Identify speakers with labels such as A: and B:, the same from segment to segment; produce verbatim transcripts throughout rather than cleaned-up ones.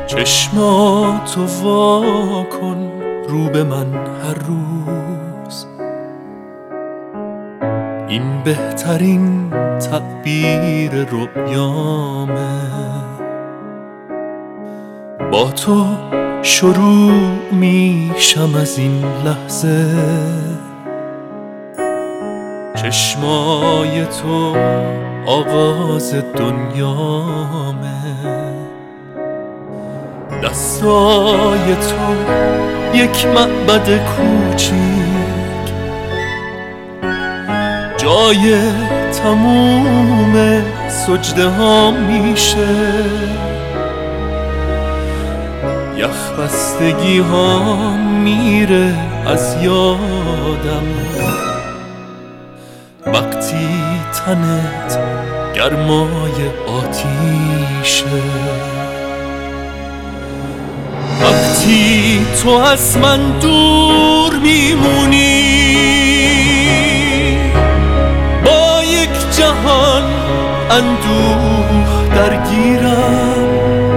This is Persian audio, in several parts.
A: چشماتو وا کن رو به من هر روز، این بهترین تعبیر رؤیامه. با تو شروع میشم از این لحظه، چشمای تو آغاز دنیامه. دستای تو یک معبد کوچیک، جای تموم سجده ها میشه. یخ بستگی ها میره از یادم وقتی تنت گرمای آتیشه. وقتی تو از من دور میمونی، با یک جهان اندوه درگیرم.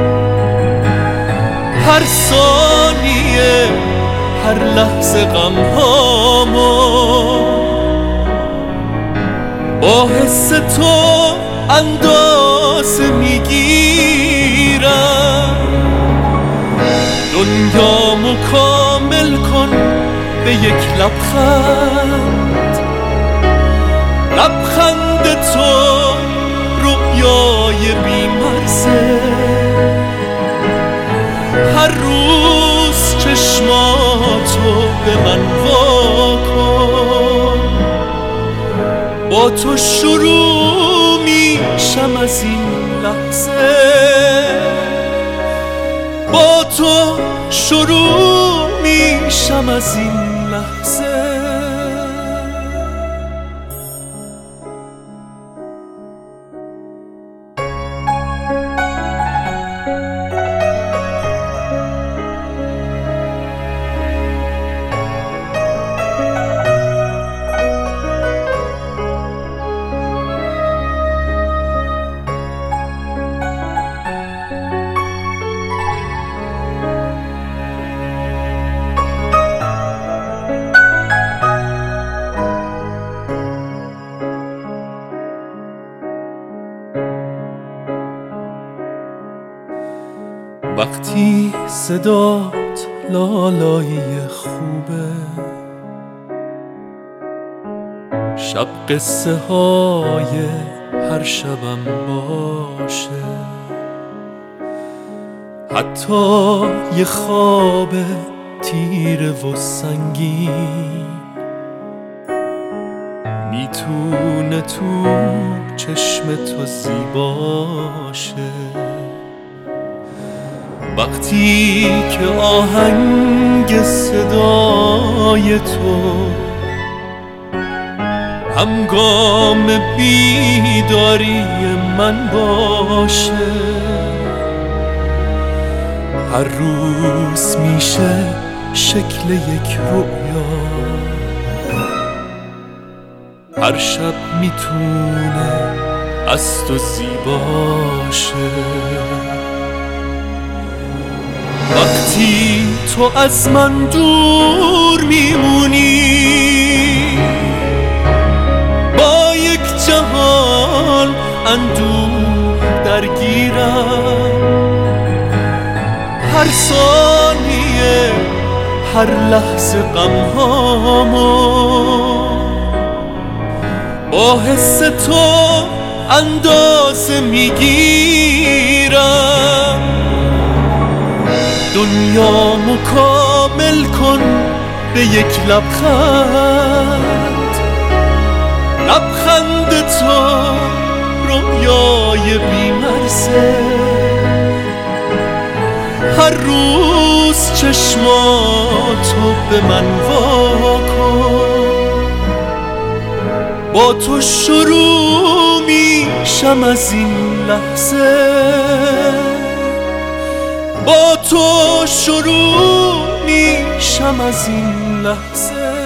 A: هر ثانیه هر لحظه غمهامو با حس تو اندازه میگیرم. دنیامو کامل کن به یک لبخند، لبخند تو رؤیای بی‌مرزه. هر روز چشماتو به من وا کن، با تو شروع میشم از این لحظه. با تو شروع میشم از این لحظه. وقتی صدات لالایی خوبه، شب قصه های هر شبم باشه. حتی یه خواب تیره و سنگین میتونه تو چشم تو زیباشه. وقتی که آهنگ صدای تو همگام بیداری من باشه. هر روز میشه شکل یک رؤیا، هر شب میتونه از تو زیباشه. وقتی تو از من دور میمونی، با یک جهان اندوه درگیرم. هر ثانیه هر لحظه غمهامو با حس تو اندازه میگیرم. دنیامو کامل کن به یک لبخند، لبخند تو رؤیای بی‌مرزه. هر روز چشماتو به من وا کن، با تو شروع میشم از این لحظه. با تو شروع میشم از این لحظه.